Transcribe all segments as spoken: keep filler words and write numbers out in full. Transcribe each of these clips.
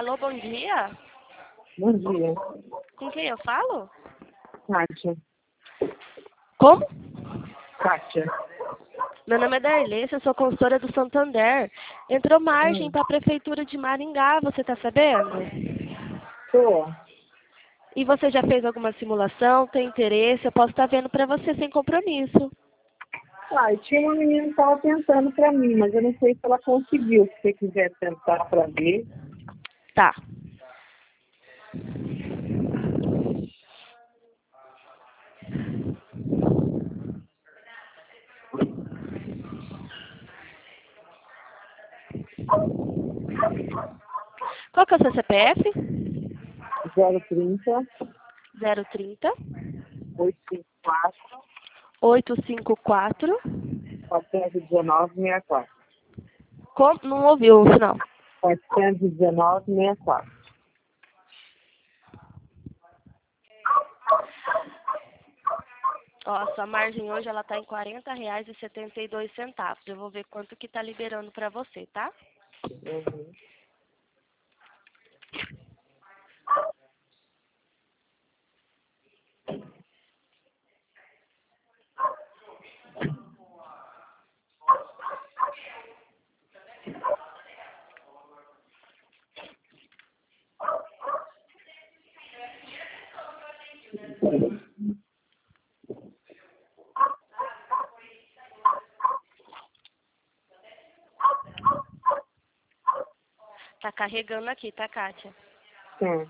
Alô, bom dia. Bom dia. Com quem eu falo? Kátia. Como? Kátia. Meu nome é Darlessa, eu sou consultora do Santander. Entrou margem Hum. para a Prefeitura de Maringá, você tá sabendo? Tô. E você já fez alguma simulação? Tem interesse? Eu posso estar vendo para você sem compromisso. Ah, e tinha uma menina que estava tentando para mim, mas eu não sei se ela conseguiu. Se você quiser tentar para ver. Tá. Qual que é o seu C P F? zero trinta, zero trinta, oitocentos e cinquenta e quatro, oitocentos e cinquenta e quatro. quatrocentos e dezenove, sessenta e quatro. Como? Não ouviu o final. quatrocentos e dezenove, sessenta e quatro. Ó, a sua margem hoje ela tá em quarenta reais e setenta e dois centavos. Eu vou ver quanto que tá liberando para você, tá? Uhum. Tá carregando aqui, tá, Kátia? Sim.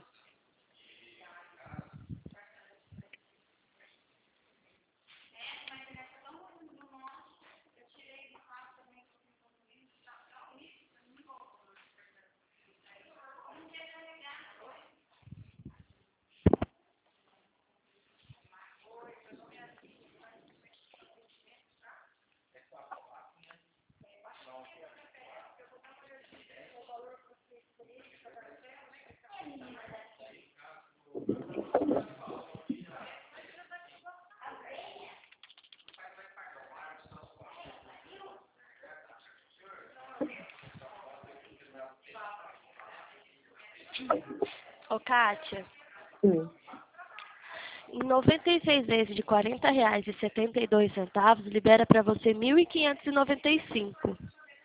Ô, Kátia, Sim. em noventa e seis vezes de quarenta reais e setenta e dois centavos, libera para você mil quinhentos e noventa e cinco.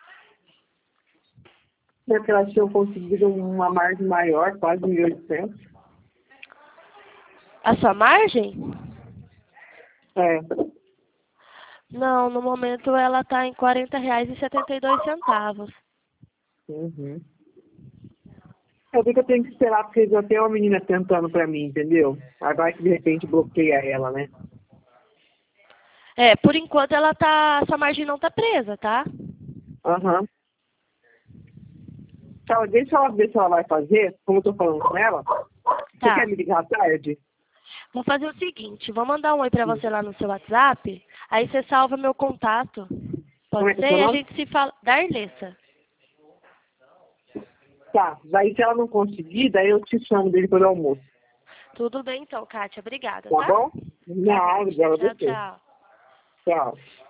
Porque elas tinham conseguido uma margem maior, quase mil e oitocentos. A sua margem? É. Não, no momento ela tá em quarenta reais e setenta e dois centavos. Uhum. Eu vi que eu tenho que esperar, porque já tem uma menina tentando pra mim, entendeu? Aí vai que de repente bloqueia ela, né? É, por enquanto ela tá, sua margem não tá presa, tá? Aham. Então, deixa ela ver se ela vai fazer, como eu tô falando com ela. Você Tá. quer me ligar à tarde? Vou fazer o seguinte, vou mandar um oi pra você lá no seu WhatsApp, aí você salva meu contato. Como Pode é que é ser? seu E a nome? gente se fala. Darlessa. Tá, daí se ela não conseguir, daí eu te chamo dele pelo almoço. Tudo bem então, Kátia. Obrigada, Tá tá? bom? Tá Nada, bom. agradecer. Tchau, tchau. Tchau.